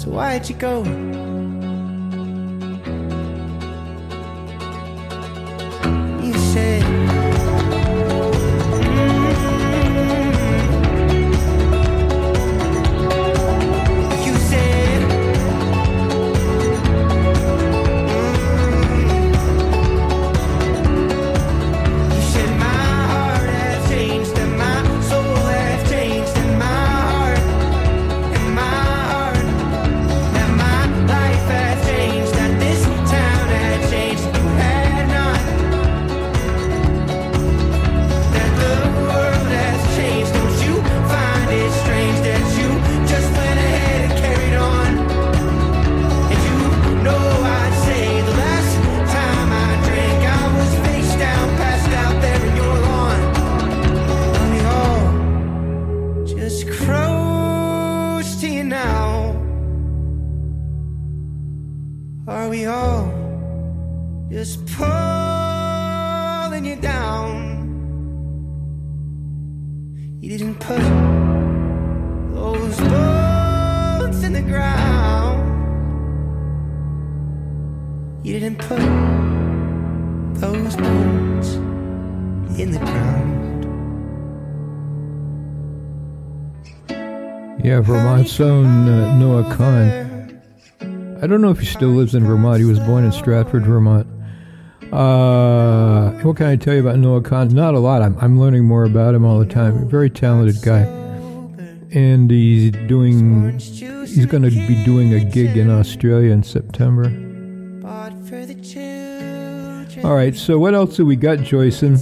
So why'd you go? You said Vermont's own Noah Kahn. I don't know if he still lives in Vermont. He was born in Stratford, Vermont. What can I tell you about Noah Kahn? Not a lot. I'm learning more about him all the time. Very talented guy. And he's going to be doing a gig in Australia in September. All right, so what else do we got, Joyson?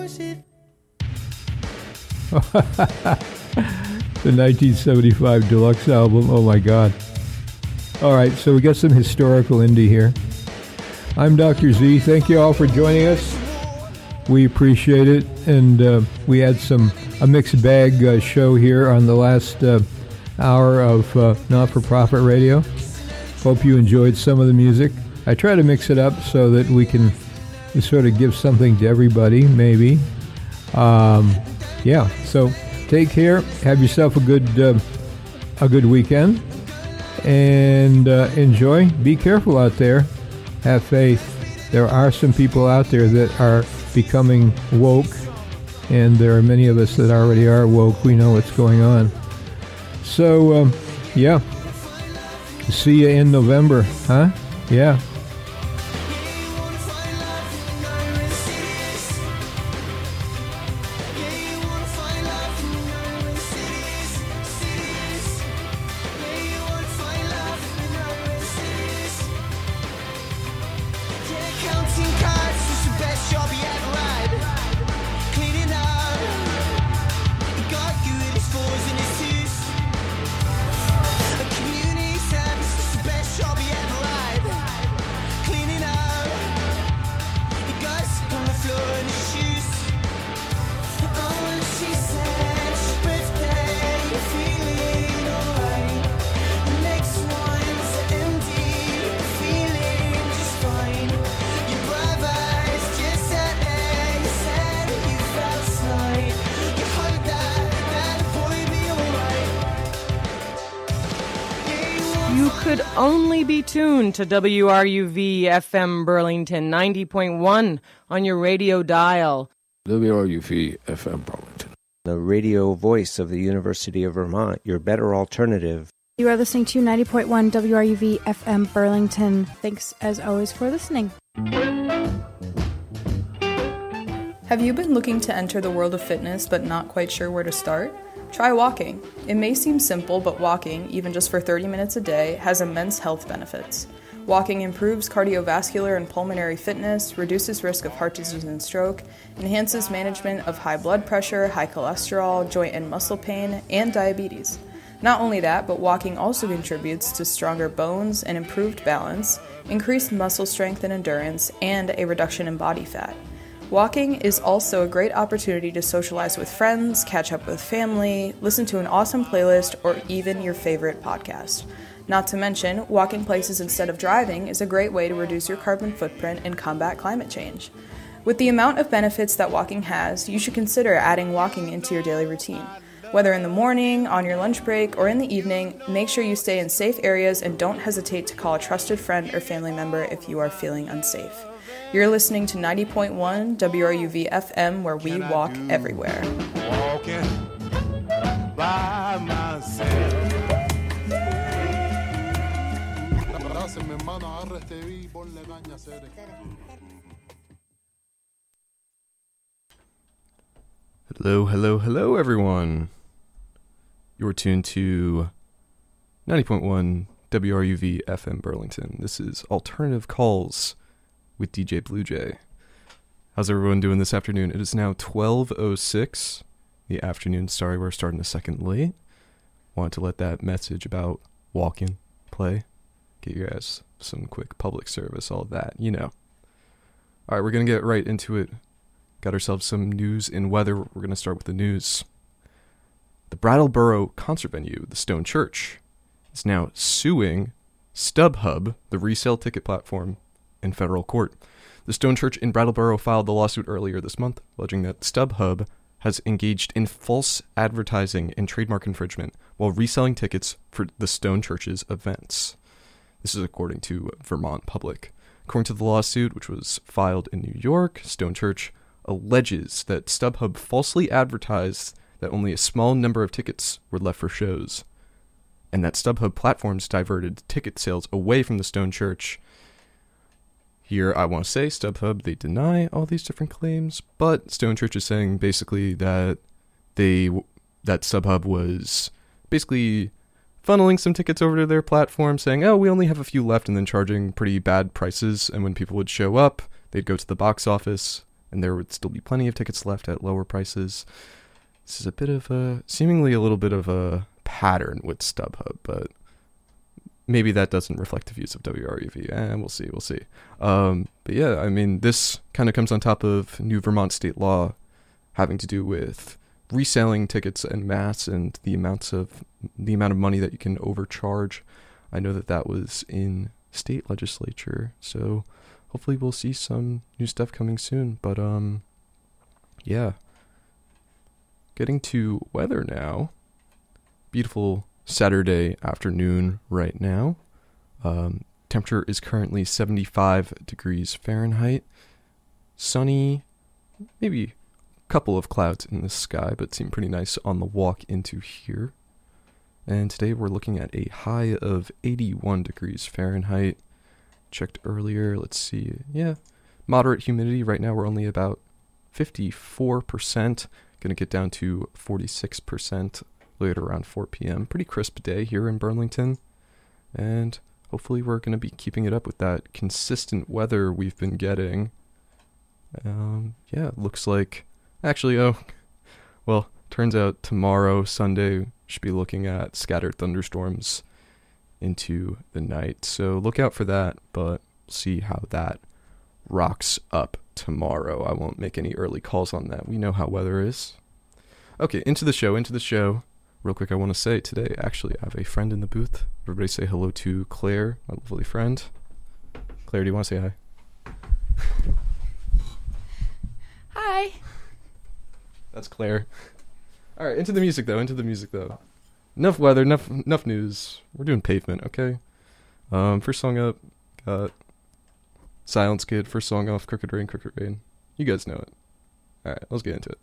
The 1975 deluxe album. Oh my God. All right, so we got some historical indie here. I'm Dr. Z. Thank you all for joining us. We appreciate it. And we had a mixed bag show here on the last hour of Not-for-Profit Radio. Hope you enjoyed some of the music. I try to mix it up so that we can sort of give something to everybody, maybe. Yeah, so take care. Have yourself a good weekend, and enjoy. Be careful out there. Have faith. There are some people out there that are becoming woke, and there are many of us that already are woke. We know what's going on. So, yeah. See you in November, huh? Yeah. Tuned to WRUV FM Burlington 90.1 on your radio dial. WRUV FM Burlington, the radio voice of the University of Vermont, your better alternative. You are listening to 90.1 WRUV FM Burlington. Thanks as always for listening. Have you been looking to enter the world of fitness but not quite sure where to start? Try walking. It may seem simple, but walking, even just for 30 minutes a day, has immense health benefits. Walking improves cardiovascular and pulmonary fitness, reduces risk of heart disease and stroke, enhances management of high blood pressure, high cholesterol, joint and muscle pain, and diabetes. Not only that, but walking also contributes to stronger bones and improved balance, increased muscle strength and endurance, and a reduction in body fat. Walking is also a great opportunity to socialize with friends, catch up with family, listen to an awesome playlist, or even your favorite podcast. Not to mention, walking places instead of driving is a great way to reduce your carbon footprint and combat climate change. With the amount of benefits that walking has, you should consider adding walking into your daily routine. Whether in the morning, on your lunch break, or in the evening, make sure you stay in safe areas and don't hesitate to call a trusted friend or family member if you are feeling unsafe. You're listening to 90.1 WRUV FM, where we walk everywhere. Walking by myself. Hello, everyone. You're tuned to 90.1 WRUV FM Burlington. This is Alternative Calls with DJ Blue Jay. How's everyone doing this afternoon? It is now 12:06 the afternoon. Sorry, we're starting a second late. Wanted to let that message about walking play. Get you guys some quick public service, all that, you know. All right, we're going to get right into it. Got ourselves some news and weather. We're going to start with the news. The Brattleboro concert venue, the Stone Church, is now suing StubHub, the resale ticket platform, in federal court. The Stone Church in Brattleboro filed the lawsuit earlier this month, alleging that StubHub has engaged in false advertising and trademark infringement while reselling tickets for the Stone Church's events. This is according to Vermont Public. According to the lawsuit, which was filed in New York, Stone Church alleges that StubHub falsely advertised that only a small number of tickets were left for shows, and that StubHub platforms diverted ticket sales away from the Stone Church. Here, I want to say, StubHub, they deny all these different claims, but Stone Church is saying basically that that StubHub was basically funneling some tickets over to their platform, saying, oh, we only have a few left, and then charging pretty bad prices, and when people would show up, they'd go to the box office, and there would still be plenty of tickets left at lower prices. This is a bit of seemingly a little bit of a pattern with StubHub, but maybe that doesn't reflect the views of WRUV, and we'll see. But yeah, I mean, this kind of comes on top of new Vermont state law having to do with reselling tickets en masse and the amount of money that you can overcharge. I know that was in state legislature, so hopefully we'll see some new stuff coming soon. But yeah, getting to weather now. Beautiful Saturday afternoon right now. Temperature is currently 75 degrees Fahrenheit. Sunny, maybe couple of clouds in the sky, but seem pretty nice on the walk into here. And today we're looking at a high of 81 degrees Fahrenheit. Checked earlier, let's see. Yeah, moderate humidity. Right now we're only about 54%. Gonna get down to 46% later around 4 p.m. Pretty crisp day here in Burlington. And hopefully we're gonna be keeping it up with that consistent weather we've been getting. Yeah, looks like actually, turns out tomorrow, Sunday, should be looking at scattered thunderstorms into the night. So look out for that, but see how that rocks up tomorrow. I won't make any early calls on that. We know how weather is. Okay, into the show. Real quick, I want to say today, actually, I have a friend in the booth. Everybody say hello to Claire, my lovely friend. Claire, do you want to say hi? Hi. That's Claire. All right, into the music though. Enough weather, enough news. We're doing Pavement, okay? First song up, got Silence Kid. First song off, Crooked Rain. You guys know it. All right, let's get into it.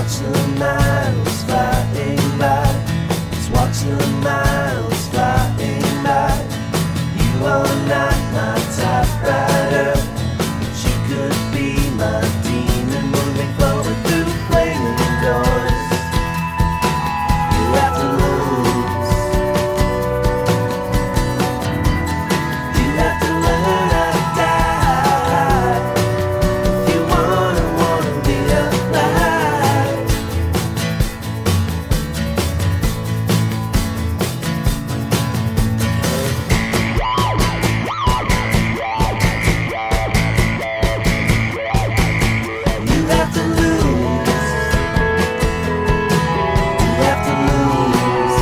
watch the miles flying by. Just watch the miles flying by. You are not my typewriter, but you could be my demon moving forward through the flaming doors. You have to lose. You have to learn how to die if you wanna be alive. You have to lose. You have to lose.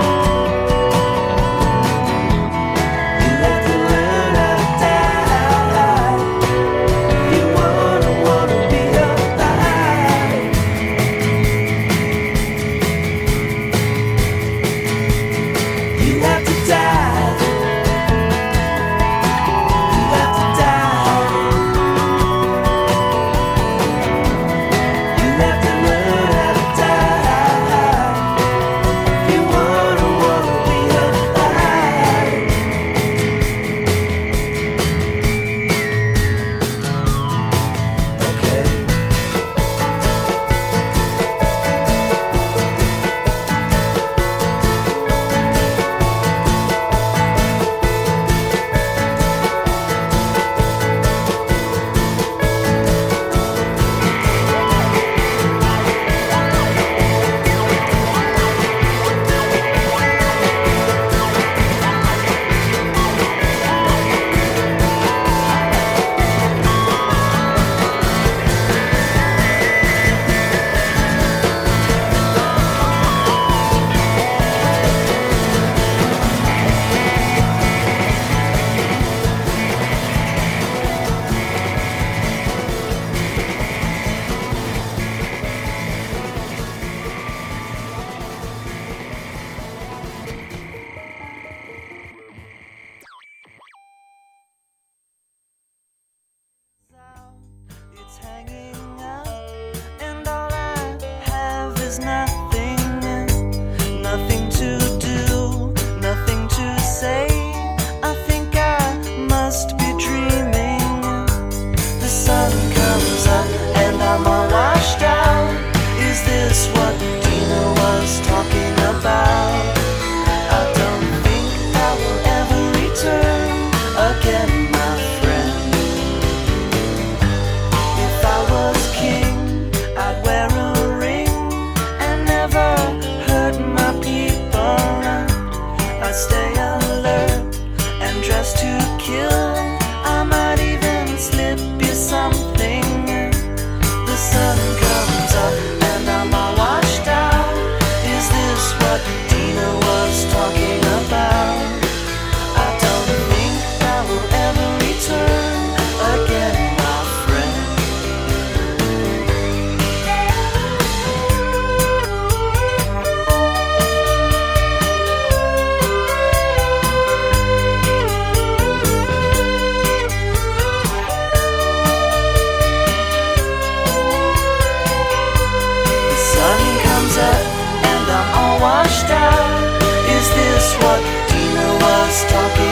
You have to learn how to die if you wanna be alive. You have to die. You have to die. You have to learn how to die if you wanna be alive. Okay. It's hanging out, and all I have is nothing, nothing to do, nothing to say. I think I must be dreaming. The sun comes up, and I'm all washed out. Is this what Dina was talking about? I don't think I will ever return again, my friend. If I was king, I'd wear a ring and never hurt my people. I'd stay alert and dress to kill. I might even slip you something. The sun comes up and I'm all washed out. Is this what Dina was talking about? I don't think I will ever return again, my friend. The sun comes up and I'm all washed out. Is this what Dina was talking